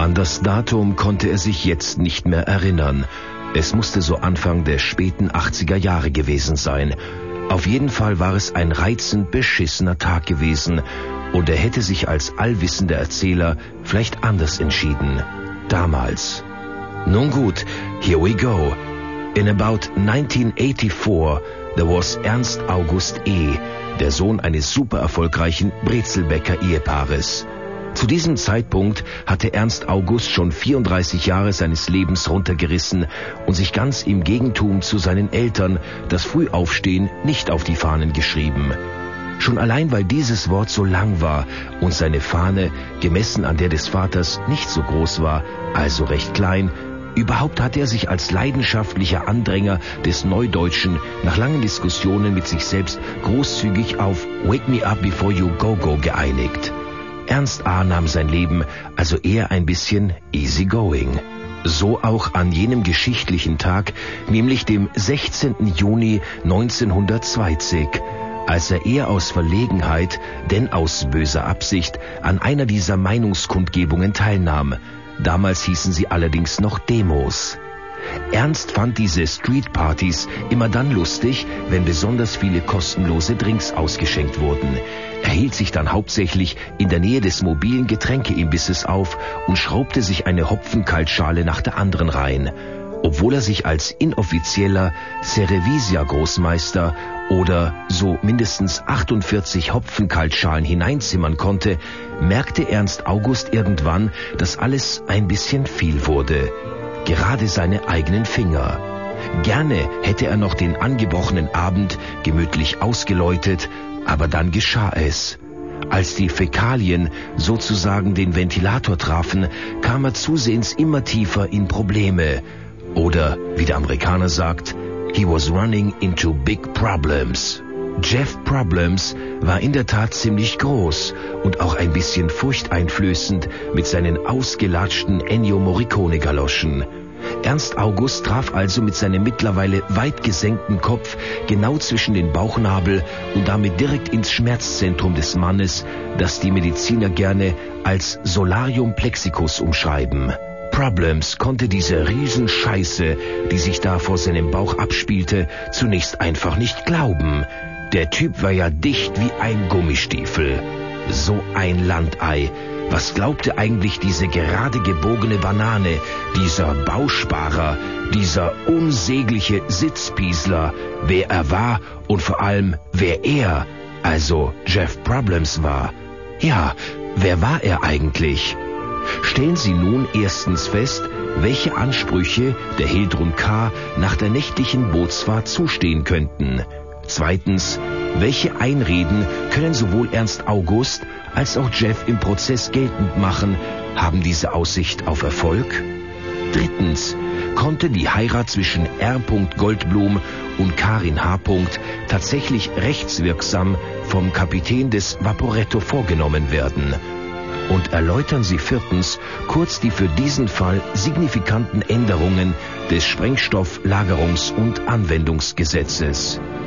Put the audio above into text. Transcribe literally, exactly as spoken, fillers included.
An das Datum konnte er sich jetzt nicht mehr erinnern. Es musste so Anfang der späten achtziger Jahre gewesen sein. Auf jeden Fall war es ein reizend beschissener Tag gewesen und er hätte sich als allwissender Erzähler vielleicht anders entschieden. Damals. Nun gut, here we go. In about nineteen eighty-four, there was Ernst August E., der Sohn eines super erfolgreichen Brezelbäcker-Ehepaares. Zu diesem Zeitpunkt hatte Ernst August schon vierunddreißig Jahre seines Lebens runtergerissen und sich ganz im Gegentum zu seinen Eltern das Frühaufstehen nicht auf die Fahnen geschrieben. Schon allein, weil dieses Wort so lang war und seine Fahne, gemessen an der des Vaters, nicht so groß war, also recht klein. Überhaupt hatte er sich als leidenschaftlicher Andränger des Neudeutschen nach langen Diskussionen mit sich selbst großzügig auf Wake Me Up Before You Go Go geeinigt. Ernst A. nahm sein Leben also eher ein bisschen easygoing. So auch an jenem geschichtlichen Tag, nämlich dem sechzehnten Juni neunzehnhundertzwanzig, als er eher aus Verlegenheit, denn aus böser Absicht an einer dieser Meinungskundgebungen teilnahm. Damals hießen sie allerdings noch Demos. Ernst fand diese Streetpartys immer dann lustig, wenn besonders viele kostenlose Drinks ausgeschenkt wurden. Er hielt sich dann hauptsächlich in der Nähe des mobilen Getränkeimbisses auf und schraubte sich eine Hopfenkaltschale nach der anderen rein. Obwohl er sich als inoffizieller Cerevisia-Großmeister oder so mindestens achtundvierzig Hopfenkaltschalen hineinzimmern konnte, merkte Ernst August irgendwann, dass alles ein bisschen viel wurde. Gerade seine eigenen Finger. Gerne hätte er noch den angebrochenen Abend gemütlich ausgeläutet, aber dann geschah es. Als die Fäkalien sozusagen den Ventilator trafen, kam er zusehends immer tiefer in Probleme. Oder, wie der Amerikaner sagt, he was running into big problems. Jeff Problems war in der Tat ziemlich groß und auch ein bisschen furchteinflößend mit seinen ausgelatschten Ennio Morricone-Galoschen. Ernst August traf also mit seinem mittlerweile weit gesenkten Kopf genau zwischen den Bauchnabel und damit direkt ins Schmerzzentrum des Mannes, das die Mediziner gerne als Solarium plexicus umschreiben. Problems konnte diese Riesenscheiße, die sich da vor seinem Bauch abspielte, zunächst einfach nicht glauben. Der Typ war ja dicht wie ein Gummistiefel. So ein Landei. Was glaubte eigentlich diese gerade gebogene Banane, dieser Bausparer, dieser unsägliche Sitzpiesler, wer er war und vor allem wer er, also Jeff Problems war? Ja, wer war er eigentlich? Stellen Sie nun erstens fest, welche Ansprüche der Heldrun K. nach der nächtlichen Bootsfahrt zustehen könnten. Zweitens, welche Einreden können sowohl Ernst August als auch Jeff im Prozess geltend machen? Haben diese Aussicht auf Erfolg? Drittens, konnte die Heirat zwischen R. Goldblum und Karin H. tatsächlich rechtswirksam vom Kapitän des Vaporetto vorgenommen werden? Und erläutern Sie viertens kurz die für diesen Fall signifikanten Änderungen des Sprengstofflagerungs- und Anwendungsgesetzes.